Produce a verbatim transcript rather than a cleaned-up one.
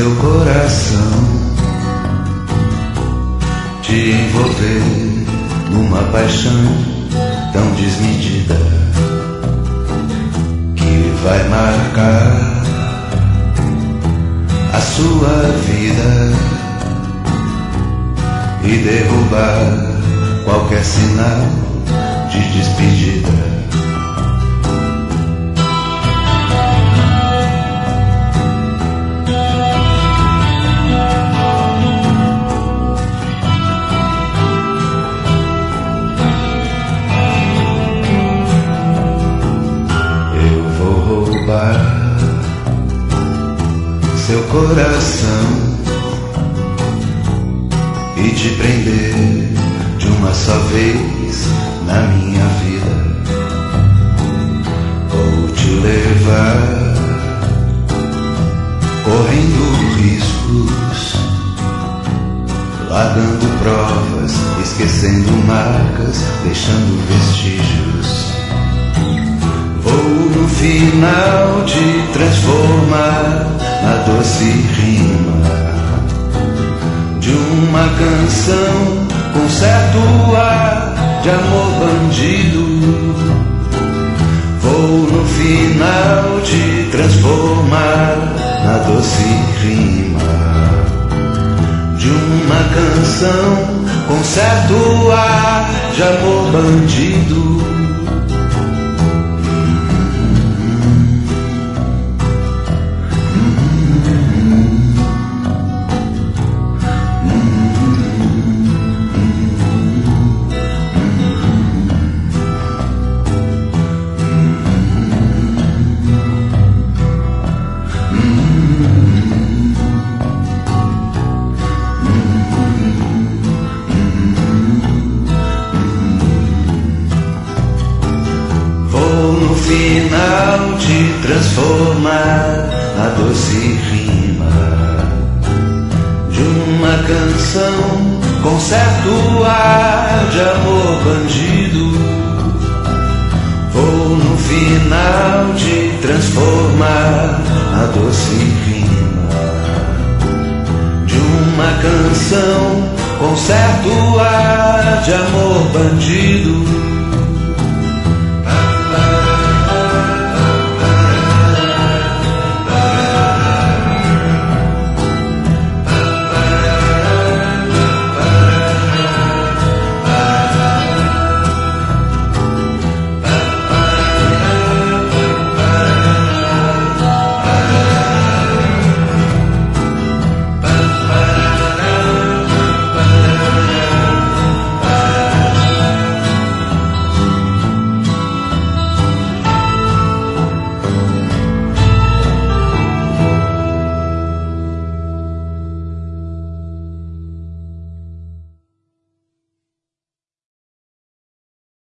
seu coração, te envolver numa paixão tão desmedida que vai marcar a sua vida e derrubar qualquer sinal de despedida. Seu coração e te prender de uma só vez na minha vida. Vou te levar correndo riscos, largando provas, esquecendo marcas, deixando vestígios. Vou no final te transformar na doce rima de uma canção com certo ar de amor bandido. Vou no final te transformar na doce rima de uma canção com certo ar de amor bandido. No final te transformar na doce rima de uma canção com certo ar de amor bandido. Vou no final te transformar na doce rima de uma canção com certo ar de amor bandido.